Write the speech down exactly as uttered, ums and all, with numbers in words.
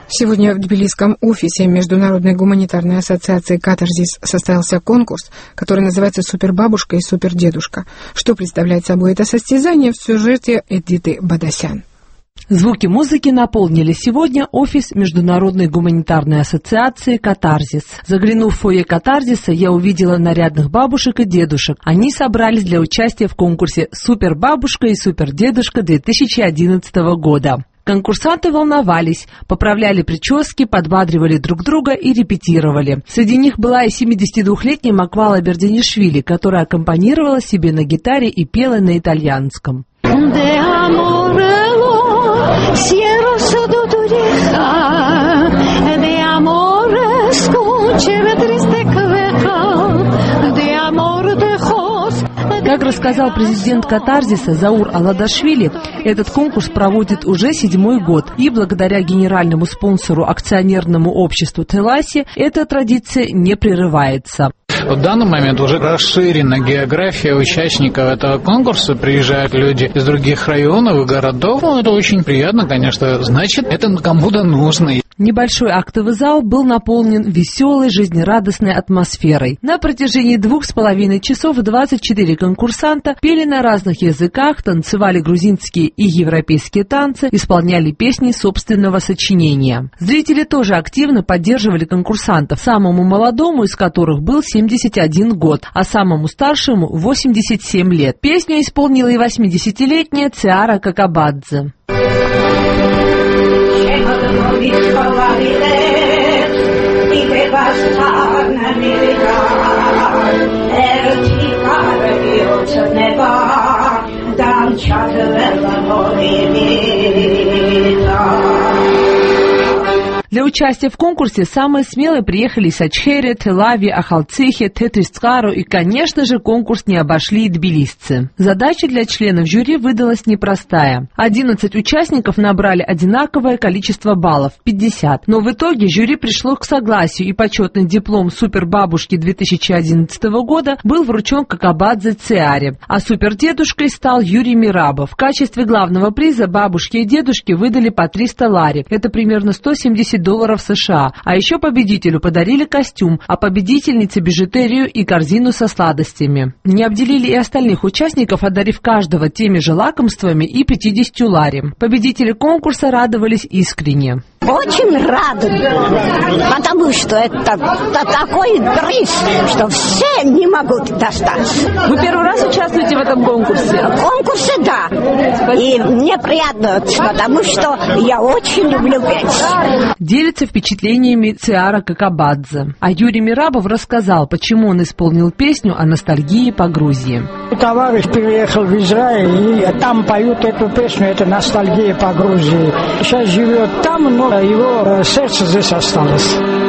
Сегодня в тбилисском офисе Международной гуманитарной ассоциации «Катарзис» состоялся конкурс, который называется «Супербабушка и супердедушка». Что представляет собой это состязание, в сюжете Эдиты Бадасян. Звуки музыки наполнили сегодня офис Международной гуманитарной ассоциации «Катарзис». Заглянув в фойе «Катарзиса», я увидела нарядных бабушек и дедушек. Они собрались для участия в конкурсе «Супербабушка и супердедушка» две тысячи одиннадцатого года. Конкурсанты волновались, поправляли прически, подбадривали друг друга и репетировали. Среди них была и семидесятидвухлетняя Маквала Берденишвили, которая аккомпанировала себе на гитаре и пела на итальянском. Как рассказал президент Катарзиса Заур Аладашвили, этот конкурс проводит уже седьмой год, и благодаря генеральному спонсору акционерному обществу Теласи эта традиция не прерывается. В данный момент уже расширена география участников этого конкурса, приезжают люди из других районов и городов. Ну, это очень приятно, конечно, значит, это кому-то нужно. Небольшой актовый зал был наполнен веселой, жизнерадостной атмосферой. На протяжении двух с половиной часов двадцать четыре конкурсанта пели на разных языках, танцевали грузинские и европейские танцы, исполняли песни собственного сочинения. Зрители тоже активно поддерживали конкурсантов, самому молодому из которых был семьдесят один год, а самому старшему восемьдесят семь лет. Песню исполнила и восьмидесятилетняя Циара Какабадзе. Для участия в конкурсе самые смелые приехали из Ачхери, Тель-Авива, Ахалцихи, Тетрисцкару, и, конечно же, конкурс не обошли и тбилисцы. Задача для членов жюри выдалась непростая. одиннадцать участников набрали одинаковое количество баллов – пятьдесят. Но в итоге жюри пришло к согласию, и почетный диплом супербабушки две тысячи одиннадцатого года был вручен Какабадзе Циаре, а супердедушкой стал Юрий Мирабов. В качестве главного приза бабушке и дедушке выдали по триста лари. Это примерно сто семьдесят долларов США. А еще победителю подарили костюм, а победительнице бижутерию и корзину со сладостями. Не обделили и остальных участников, одарив каждого теми же лакомствами и пятьюдесятью лари. Победители конкурса радовались искренне. Очень рады, потому что это, это такой приз, что все не могут достаться. Вы первый раз участвуете в этом конкурсе? В конкурсе, да. И мне приятно, потому что я очень люблю петь. Делится впечатлениями Циара Какабадзе. А Юрий Мирабов рассказал, почему он исполнил песню о ностальгии по Грузии. Товарищ переехал в Израиль, и там поют эту песню, это ностальгия по Грузии. Сейчас живет там, но его сердце здесь осталось.